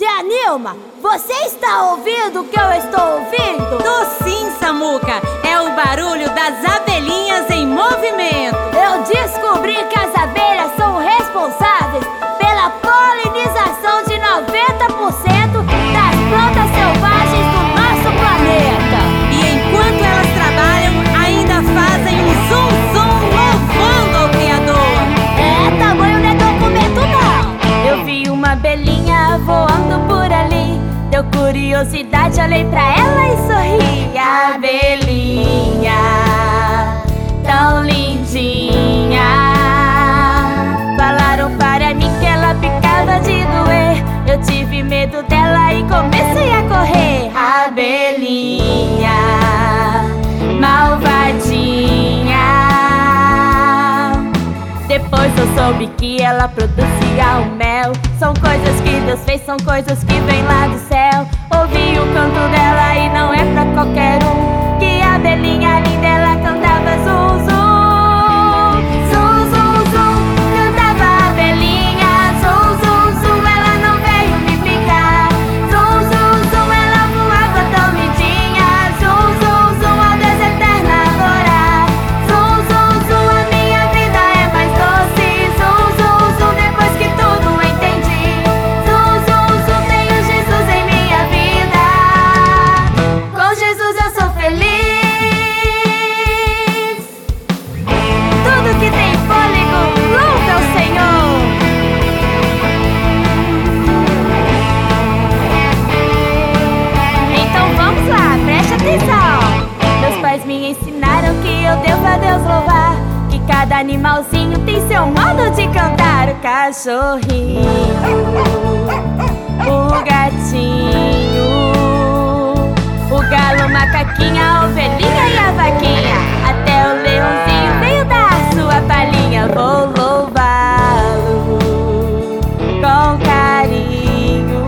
Tia Nilma, você está ouvindo o que eu estou ouvindo? Tô sim, Samuca. É o barulho das abelhinhas em movimento. Eu descobri que as abelhas são responsáveis pela polinização de 90% das plantas selvagens do nosso planeta. E enquanto elas trabalham, ainda fazem um zum-zum louvando ao Criador. Tamanho não é documento não. Eu vi uma abelhinha voando por ali. Deu curiosidade, olhei pra ela e sorri. Abelhinha, tão lindinha. Falaram para mim que ela picava de doer. Eu tive medo dela e comecei a correr. Abelhinha, malvadinha. Depois eu soube que ela produzia o mel. São coisas que Deus fez, são coisas que vêm lá do céu. Ouvi o canto dela e não é pra qualquer um. Que a abelhinha linda, ela cantava zum zum, zum zum zum. Cantava a abelhinha, zum zum zum. Ela não veio me picar, zum zum zum. Ela voava tão lindinha, zum zum zum. Ao Deus eterno adorar, zum zum zum. A minha vida é mais doce, zum zum zum. Depois que tudo entendi, zum zum zum. Tenho Jesus em minha vida, com Jesus eu sou feliz. Tudo que tem fôlego, louva o Senhor. Então vamos lá, preste atenção. Meus pais me ensinaram que eu devo a Deus louvar, que cada animalzinho tem seu modo de cantar. O cachorrinho, o gatinho, o galo, macaquinha, a ovelhinha e a vaquinha. Até o leãozinho veio dar sua palhinha. Vou louvá-lo com carinho.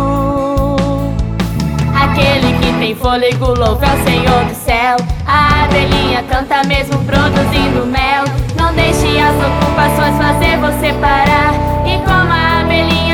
Aquele que tem fôlego louva ao Senhor do céu. A abelhinha canta mesmo produzindo mel. Não deixe as ocupações fazer você parar. E como a abelhinha